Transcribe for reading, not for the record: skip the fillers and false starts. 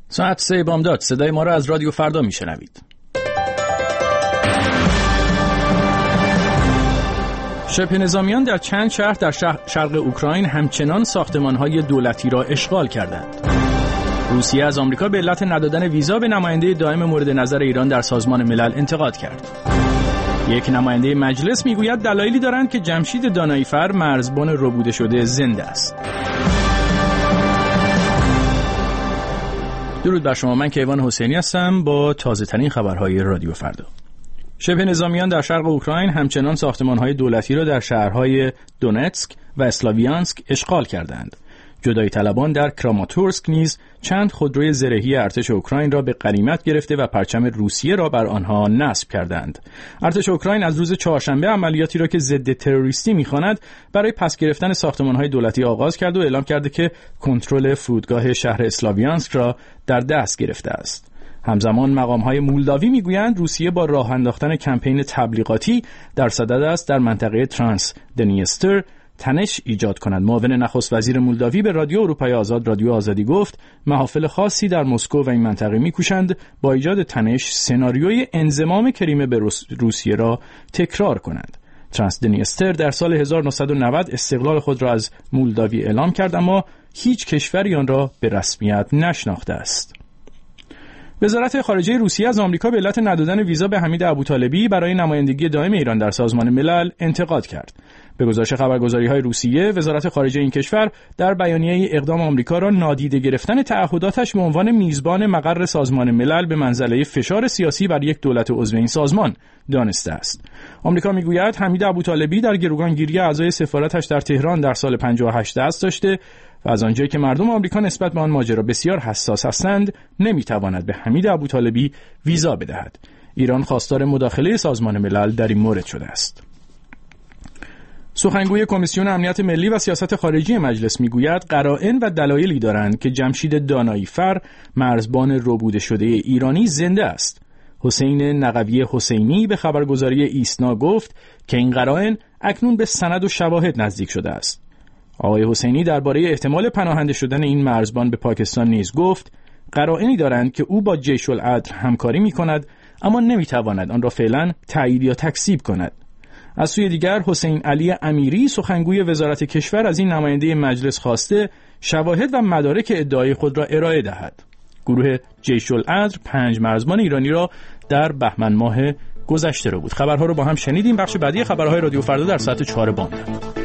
ساعت 3 بامداد. صدای ما را از رادیو فردا میشنوید. شبه نظامیان در چند شهر در شرق اوکراین همچنان ساختمان‌های دولتی را اشغال کردند. روسیه از آمریکا به علت ندادن ویزا به نماینده دائم مورد نظر ایران در سازمان ملل انتقاد کرد. یک نماینده مجلس میگوید دلایلی دارند که جمشید داناییفر مرزبان ربوده شده زنده است. درود بر شما، من کیوان حسینی هستم با تازه ترین خبرهای رادیو فردا. شبه نظامیان در شرق اوکراین همچنان ساختمان‌های دولتی را در شهرهای دونتسک و اسلاویانسک اشغال کردند. جدایی طلبان در کراماتورسک نیز چند خودروی زرهی ارتش اوکراین را به غنیمت گرفته و پرچم روسیه را بر آنها نصب کردند. ارتش اوکراین از روز چهارشنبه عملیاتی را که ضد تروریستی می‌خواند برای پس گرفتن ساختمان‌های دولتی آغاز کرد و اعلام کرده که کنترل فرودگاه شهر اسلاویانسک را در دست گرفته است. همزمان مقام‌های مولداوی می‌گویند روسیه با راه انداختن کمپین تبلیغاتی در صدد است در منطقه ترانس دنیستر تنش ایجاد کند. معاون نخست وزیر مولداوی به رادیو اروپای آزاد رادیو آزادی گفت محافل خاصی در مسکو و این منطقه می‌کوشند با ایجاد تنش سناریوی انضمام کریمه به روسیه را تکرار کنند. ترانس دنیستر در سال 1990 استقلال خود را از مولداوی اعلام کرد، اما هیچ کشوری آن را به رسمیت نشناخته است. وزارت خارجه روسیه از آمریکا به علت ندادن ویزا به حمید ابوطالبی برای نمایندگی دائم ایران در سازمان ملل انتقاد کرد. به گزارش خبرگزاری‌های روسیه، وزارت خارجه این کشور در بیانیه اقدام آمریکا را نادیده گرفتن تعهداتش به عنوان میزبان مقر سازمان ملل به منزله فشار سیاسی بر یک دولت عضو این سازمان دانسته است. آمریکا میگوید حمید ابوطالبی در گروگانگیری اعضای سفارتش در تهران در سال 58 دست داشته و از آنجایی که مردم آمریکا نسبت به آن ماجرا بسیار حساس هستند، نمیتواند به حمید ابوطالبی ویزا بدهد. ایران خواستار مداخله سازمان ملل در این مورد شده است. سخنگوی کمیسیون امنیت ملی و سیاست خارجی مجلس میگوید قرائن و دلایلی دارند که جمشید داناییفر مرزبان ربوده شده ایرانی زنده است. حسین نقوی حسینی به خبرگزاری ایسنا گفت که این قرائن اکنون به سند و شواهد نزدیک شده است. آقای حسینی درباره احتمال پناهنده شدن این مرزبان به پاکستان نیز گفت قرائنی دارند که او با جیش العدل همکاری می‌کند، اما نمی‌تواند آن را فعلا تایید یا تکذیب کند. از سوی دیگر حسین علی امیری سخنگوی وزارت کشور از این نماینده مجلس خواسته شواهد و مدارک ادعای خود را ارائه دهد. گروه جیش العدل 5 مرزبان ایرانی را در بهمن ماه گذشته رو بود. خبرها رو با هم شنیدیم. بخش بعدی خبرهای رادیو فردا در ساعت 4 بامداد.